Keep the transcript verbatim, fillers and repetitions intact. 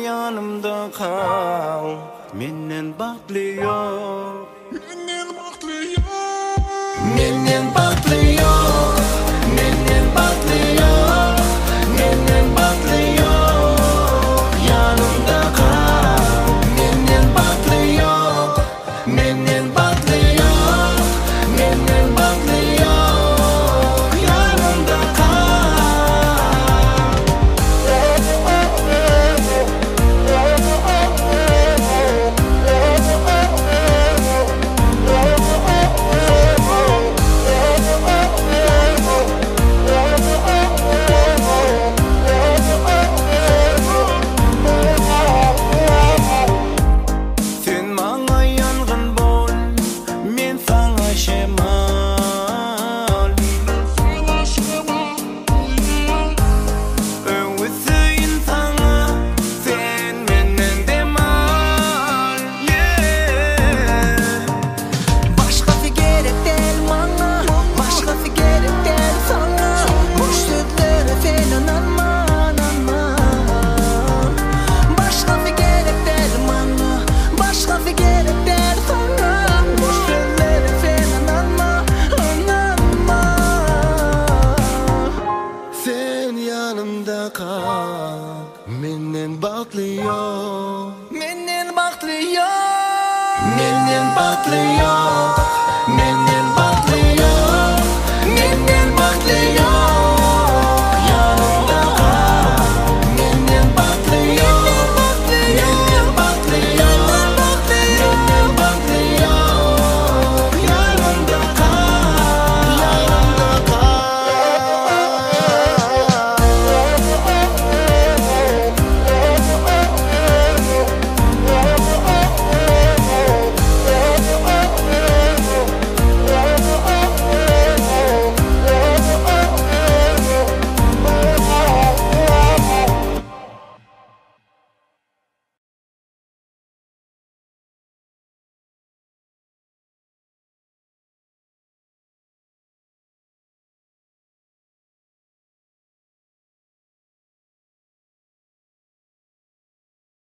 yanımda kal. Menden baktlı yok. Menden baktlı yok. Menden baktlı yok. Menden baktlı yok. Menden baktlı yok. Yanımda kal. Menden baktlı yok. Menden baktlı yok. Menden baktlı yok. Yanımda kal. Sen bana yangın bol, men sana şemal. Sana şema. Öğütüyün sana, sen menden demal. Yeah. Başkası gerek değil bana, başkası gerek değil sana. Boş sözlere sen inanma, inanma. Başkası gerek değil bana, başkası gerek değil sana. Boş sözlere sen inanma, inanma. Sen yanımda kal. Menden baktlı yok. Menden baktlı yok. Menden baktlı yok.